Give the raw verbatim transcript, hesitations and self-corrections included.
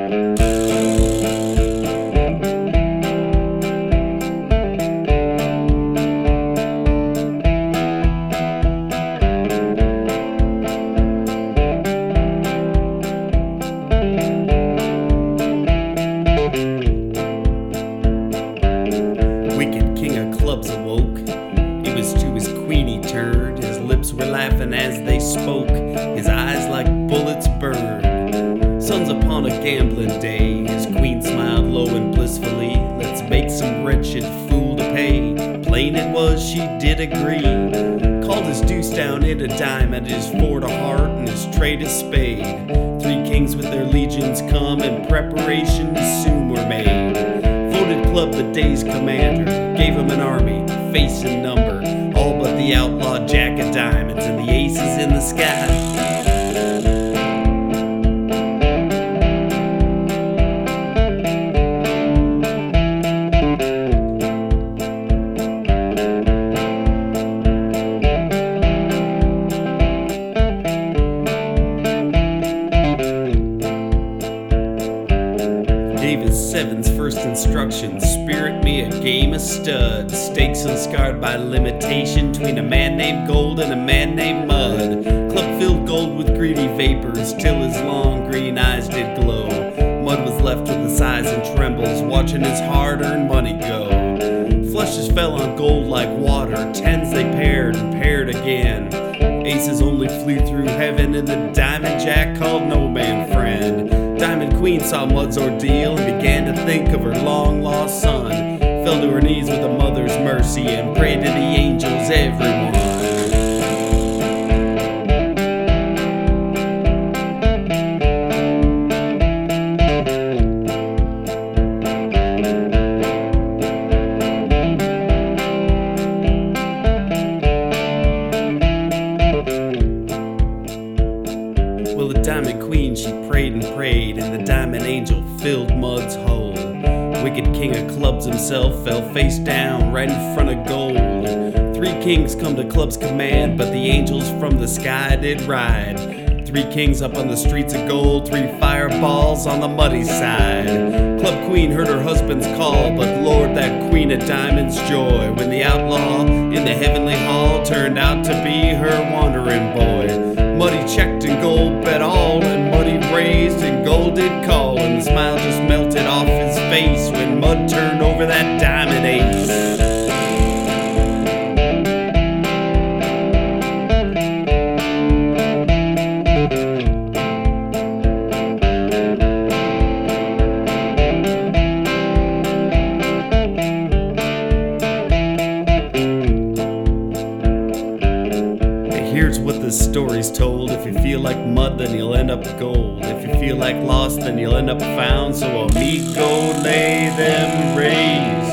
Wicked king of clubs awoke. It was to his queen he turned. His lips were laughing as they spoke. His eyes like bullets burned. Sun's upon a gambling day. His queen smiled low and blissfully. Let's make some wretched fool to pay. Plain it was she did agree. Called his deuce down in a diamond, his fort a heart, and his trade a spade. Three kings with their legions come, and preparations soon were made. Voted Club the day's commander, gave him an army, face and number, all but the outlaw Jack of Diamonds and the aces in the sky. Gave his seven's first instructions, spirit me a game of studs. Stakes unscarred by limitation, between a man named Gold and a man named Mud. Club filled Gold with greedy vapors, till his long green eyes did glow. Mud was left with his sighs and trembles, watching his hard-earned money go. Flushes fell on Gold like water, tens they paired and paired again. Aces only flew through heaven, and the Diamond Jack called no man friend. Diamond Queen saw Mud's ordeal and began to think of her long-lost son. Fell to her knees with a mother's mercy and prayed to the angels, everyone. Well, the Diamond Queen, she prayed and prayed, and the Diamond Angel filled Mud's hole. Wicked king of clubs himself fell face down right in front of Gold. Three kings come to Club's command, but the angels from the sky did ride. Three kings up on the streets of Gold, three fireballs on the muddy side. Club Queen heard her husband's call, but Lord, that Queen of Diamonds' joy, when the outlaw in the heavenly hall turned out to be her wandering boy. Muddy checked and Gold bet all, and Muddy raised and Gold did call, and the smile just melted off his face when Mud turned over that diamond ace. Here's what this story's told. If you feel like mud, then you'll end up gold. If you feel like lost, then you'll end up found. So amigo, lay them raised.